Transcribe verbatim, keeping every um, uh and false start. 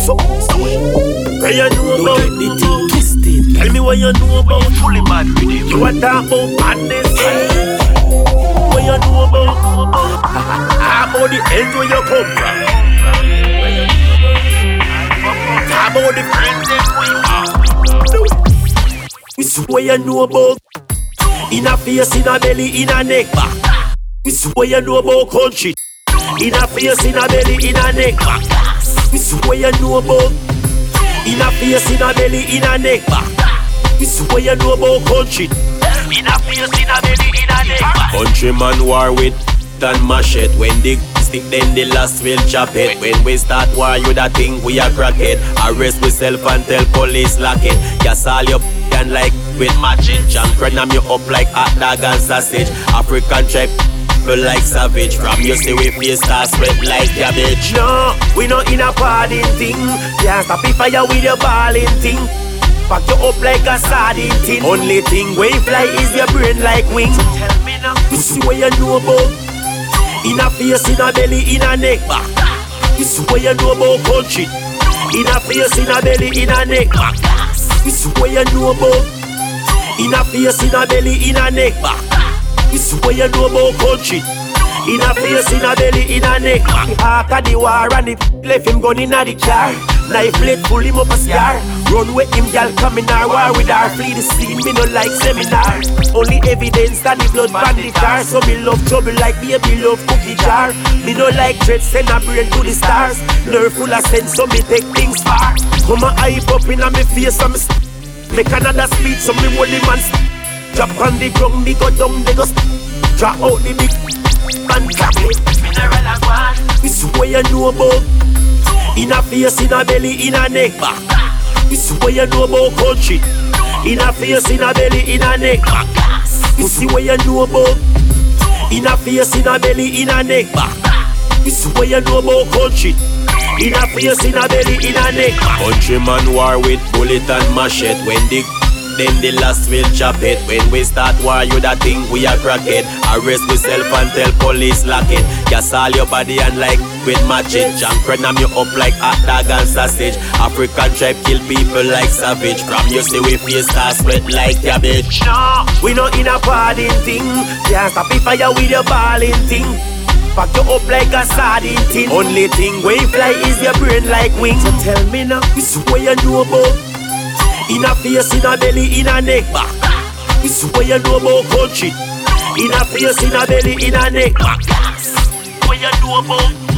So, so where you know about Don't get the thing twisted. Tell me what you know about fully bad with it. You are talking about madness. What you know about How about the ends where you come from? How about the friends where you are? This what you know about in a face, in a belly, in a neck. This what you know about country. In a face, in a belly, in a neck. This what you know about in a face, in a belly, in a neck. This what you know about country. In a face, in a belly, in a neck. Countryman war with and machete. When they stick then the last will chop it. When we start war you da think we a crack it. Arrest we self and tell police lock it. Gas all your and like with matching. Jam crenam you up like hot dog and sausage. African tribe like savage. From you see we face start spread like cabbage. No, we not in a party thing. Can't stop it fire with your balling thing. Pack you up like a sardine tin. Only thing we fly is your brain like wings. So tell me now, this is what you know about in a face, in a belly, in a neck. This is what you know about country. In a face, in a belly, in a neck. This is what you know about in a face, in a belly, in a neck. This is what you know about country. In a face, in a belly, in a neck. After the war and the left him gun in a the car. Knife blade pull him up a scar. Run with him gal come in our war with her. Flee the scene, me no like seminar. Only evidence that the blood from the car. So me love trouble like baby love cookie jar. Me no like dread send a brain to the stars. Nerve full of sense so me take things far. Come a hype up in a me face and me st- make another speech so me hold him and st- drop on the ground, me go down, they go st- draw out the big and clap it. Mineral and one. This is what you know about in a face, in a belly, in a neck. This is what you know about country. In a face, in a belly, in a neck. This is what you know about in a face, in a belly, in a neck. This is what you know about country. In a face, in a belly, in a neck. Countryman war with bullet and machete. When the then the last will chop it. When we start war you da think we a crack it. Arrest we self and tell police lock it. Gas all your body and like with match it. Jam crenam you up like hot dog and sausage. African tribe kill people like savage. From you see we face start sweat like cabbage. No, we not in a party thing. Can't stop it fire with your balling thing. Pack you up like a sardine tin. Only thing we fly is your brain like wings. So tell me now, this is what you know about in a face, in a belly, in a neck. This is what you know about country. In a face, in a belly, in a neck. What you know about